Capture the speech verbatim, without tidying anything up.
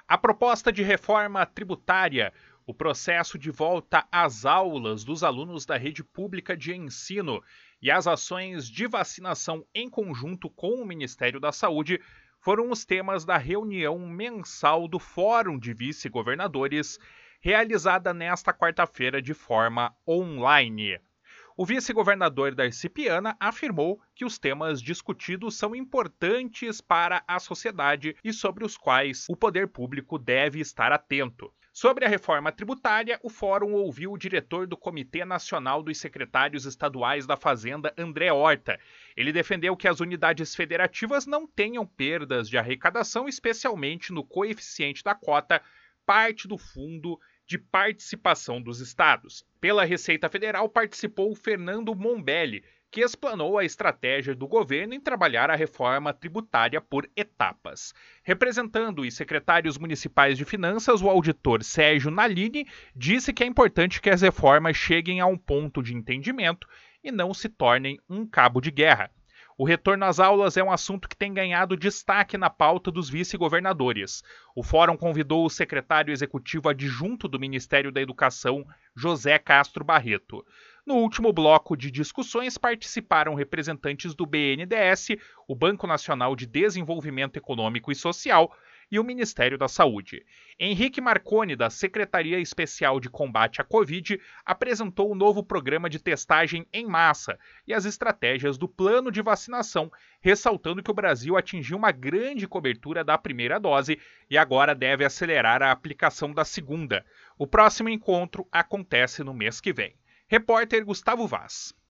A proposta de reforma tributária, o processo de volta às aulas dos alunos da rede pública de ensino e as ações de vacinação em conjunto com o Ministério da Saúde foram os temas da reunião mensal do Fórum de Vice-Governadores, realizada nesta quarta-feira de forma online. O vice-governador Darcy Piana afirmou que os temas discutidos são importantes para a sociedade e sobre os quais o poder público deve estar atento. Sobre a reforma tributária, o fórum ouviu o diretor do Comitê Nacional dos Secretários Estaduais da Fazenda, André Horta. Ele defendeu que as unidades federativas não tenham perdas de arrecadação, especialmente no coeficiente da cota, parte do fundo de participação dos estados. Pela Receita Federal participou Fernando Mombelli, que explanou a estratégia do governo em trabalhar a reforma tributária por etapas. Representando os secretários municipais de finanças, o auditor Sérgio Nalini disse que é importante que as reformas cheguem a um ponto de entendimento e não se tornem um cabo de guerra. O retorno às aulas é um assunto que tem ganhado destaque na pauta dos vice-governadores. O fórum convidou o secretário executivo adjunto do Ministério da Educação, José Castro Barreto. No último bloco de discussões participaram representantes do B N D E S, o Banco Nacional de Desenvolvimento Econômico e Social e o Ministério da Saúde. Henrique Marconi, da Secretaria Especial de Combate à Covid, apresentou o novo programa de testagem em massa e as estratégias do plano de vacinação, ressaltando que o Brasil atingiu uma grande cobertura da primeira dose e agora deve acelerar a aplicação da segunda. O próximo encontro acontece no mês que vem. Repórter Gustavo Vaz.